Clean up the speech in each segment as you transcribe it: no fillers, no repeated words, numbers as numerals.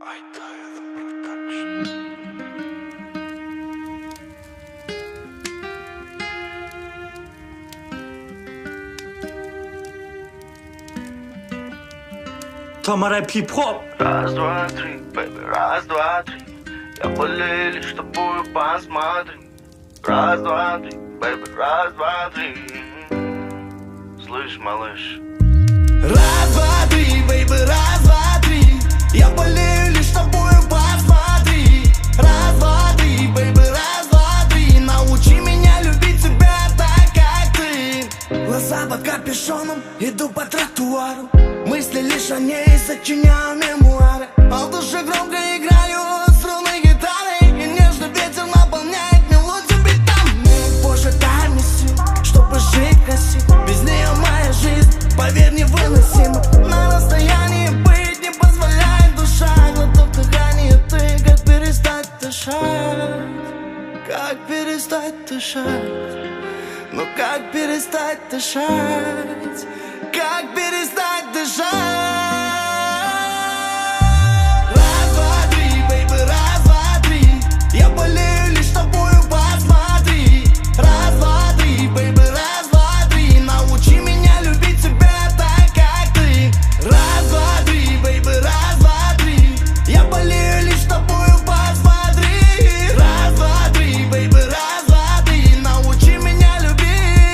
Тамара Пип-хоп. Раз, два, три, бэйби, раз, два, три. Я болею лишь тобою, посмотри. Раз, два, три, бэйби, раз, два, три. Слышь, малыш. Раз, два, три, бэйби, раз, два, три. Я болею лишь тобою, посмотри. Раз, два, три, бэйби, раз, два, три. Научи меня любить тебя так, как ты. Глаза под капюшоном, иду по тротуару. Мысли лишь о ней, сочиняю мемуары. А в душе громко играю струны гитары. И нежный ветер наполняет мелодию битами. Боже, дай мне сил, чтобы жить красиво. Без нее моя жизнь, поверь, невыносима. На расстоянии быть не позволяет душа. Глоток дыхания, ты как перестать дышать? Как перестать дышать? Ну как перестать дышать? Как перестать дышать? Раз, два, три, бэйби, раз, два, три. Я болею лишь тобою, посмотри. Раз, два, три, бэйби, раз, два, три. Научи меня любить тебя так, как ты. Раз, два, три, бэйби, раз, два, три. Я болею лишь тобою, посмотри. Раз, два, три, бэйби, раз, два, три. Научи меня любить.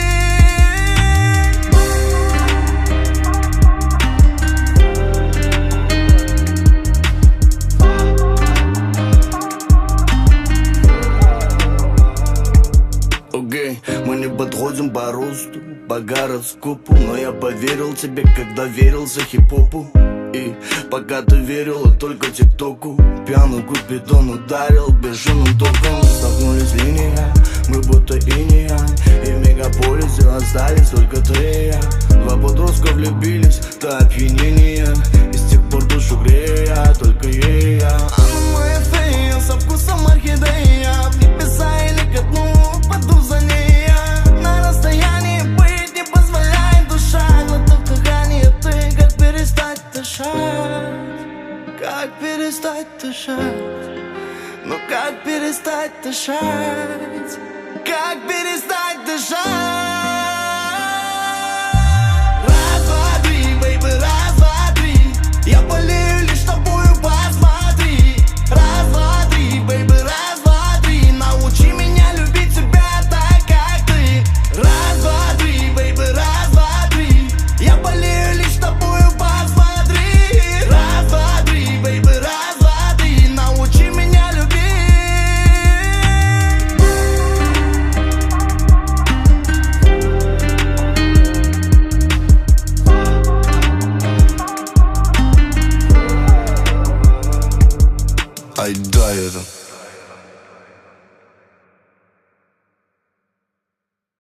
Окей, мы не подходим по росту, по гороскопу. Но я поверил тебе, когда верился хип-хопу. И пока ты верила только тик-току, пьяный купидон ударил бешеным током. Столкнулись линия, мы будто иния. И в мегаполисе остались только ты и я. Два подростка влюбились до опьянения. И с тех пор душу грею я, только ей и я. Она моя фея, со вкусом орхидея. В небеса или ко дну паду за ней я. На расстоянии быть не позволяет душа. Глоток дыхания, ты как перестать дышать? Как перестать дышать? Ну как перестать дышать? Как перестать дышать? Раз, два, три, бэйби, раз, два, три. Я болею лишь тобою, посмотри. Раз, два, три, бэйби, раз, два, три. Научи меня любить тебя так, как ты. Раз, два, три, бэйби, раз, два, три. Я болею лишь тобою, посмотри. Раз, два, три, бэйби, раз, два, три. Научи меня любить. Ай, да, это